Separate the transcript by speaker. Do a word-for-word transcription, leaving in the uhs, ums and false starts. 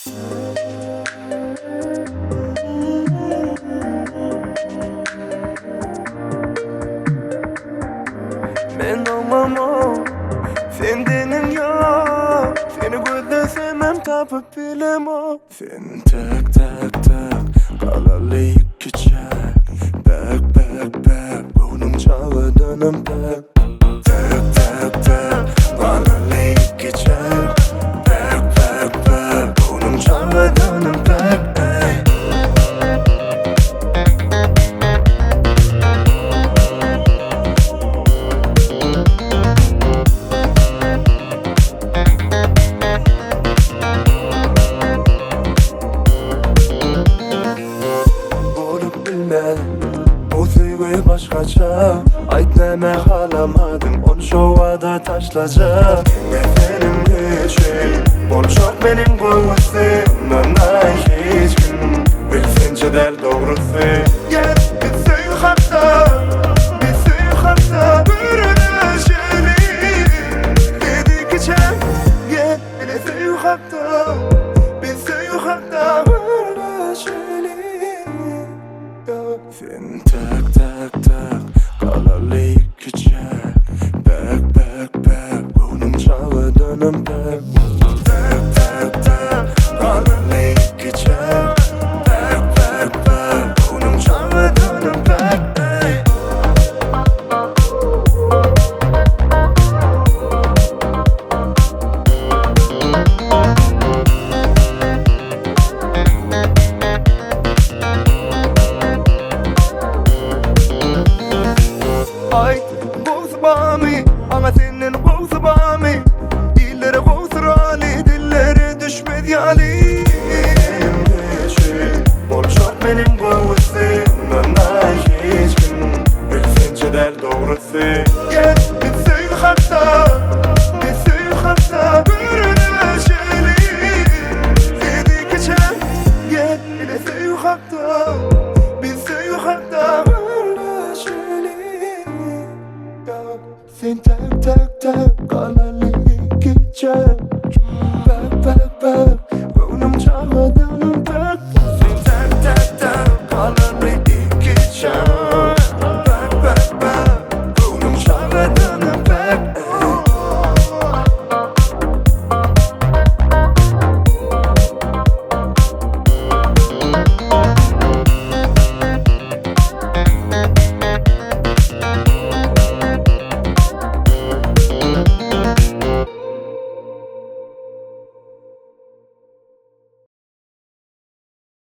Speaker 1: Men olmam o, sendinin yok. Seni gözlesem tapıp bilem o. Sen tak tak tak kalalı iki çak. Bak bak bak bunun çağıdanım tak. Tak tak tak kalalı iki çak. Bak bak bak bunun çağıdanım tak. Bu sevgi başkaça. Ait deme alamadım, onu şovada taşlayacağım. Nefenim için boncuk benim kovusimden hiç gün bilsince der doğrusu. Gel bitsin hatta, bitsin hatta bürüneşeli dedik içen. Gel bitsin hatta, bitsin hatta bürüneşeli. Sen tak tak tak kalalı iki çak. Bak bak bak bunun çağıdanım tak. Tak tak tak kalalı iki çak. Bak bak bak bunun çağıdanım tak. Ay bozmami ama senin bozmami. Dillere bozrali, dillere düşmez yali.